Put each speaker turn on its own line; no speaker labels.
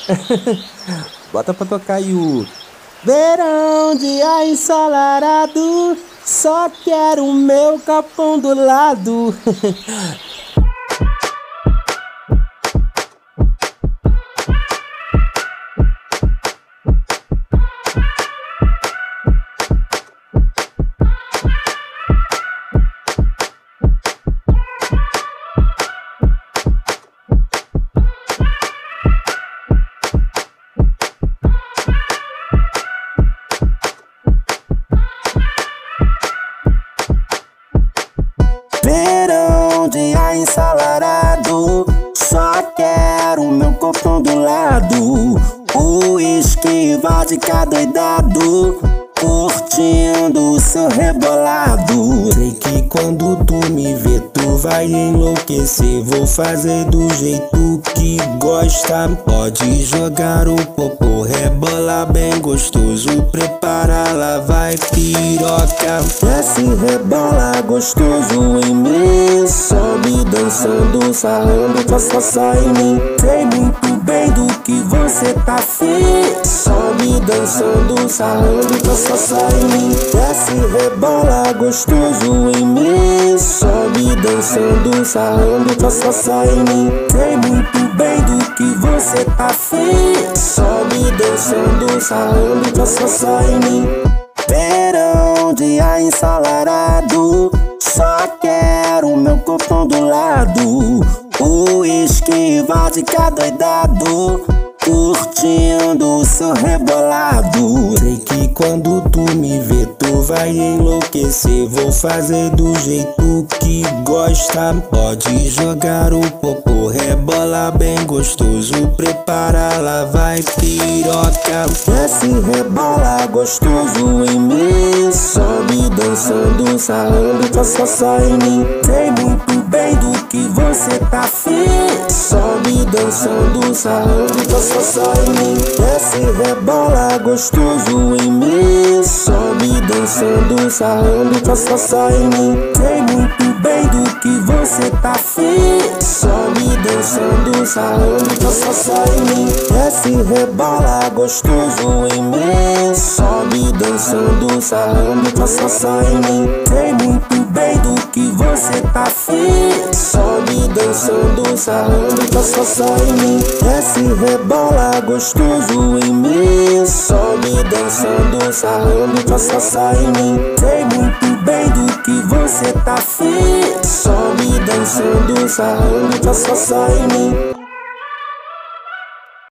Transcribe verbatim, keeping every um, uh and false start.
Bota pra tocar aí o verão, dia ensolarado, só quero o meu copão do lado. Verão, dia ensolarado, só quero meu copão do lado. O uísque vodka doidado, curtindo o seu rebolado. Sei que quando tu me vê tu vai enlouquecer. Vou fazer do jeito que gosta. Pode jogar o popô, rebola bem gostoso. Prepara, lá vai piroca. Desce, rebola gostoso em mim. Sobe dançando, sarrando, só só em mim. Sei muito bem do que você tá afim. Sobe dançando, sarrando, só só em mim. Desce, rebola gostoso em mim. Sobe dançando, sarrando, só só em mim. Sei muito bem do que você tá afim. Sobe dançando, sarrando, só só em mim. Verão, dia ensolarado, só quero meu copão do lado. O uísque vodka doidado, curtindo o seu rebolado. Sei que quando tu me vê tu vai enlouquecer. Vou fazer do jeito que gosta. Pode jogar o popô, rebola bem gostoso. Prepara, lá vai piroca. Desce, rebola gostoso em mim. Sobe dançando, sarrando, só só em mim. Sei muito bem do que você tá afim. Sobe dançando, sarrando, só só em mim. Desce, rebola gostoso em mim. Sobe dançando, sarrando, só só em mim. Sei muito bem do que você tá afim. Sobe dançando, sarrando, só só em mim. Desce, rebola gostoso em mim. Sobe dançando, sarrando, só só em mim. Sei muito bem do que você tá afim. Sobe dançando, sarrando, só só em mim. Desce, rebola gostoso em mim. Sobe dançando, sarrando, só só em mim. Sei muito bem do que você tá afim. Sobe dançando, sarrando, só só em mim.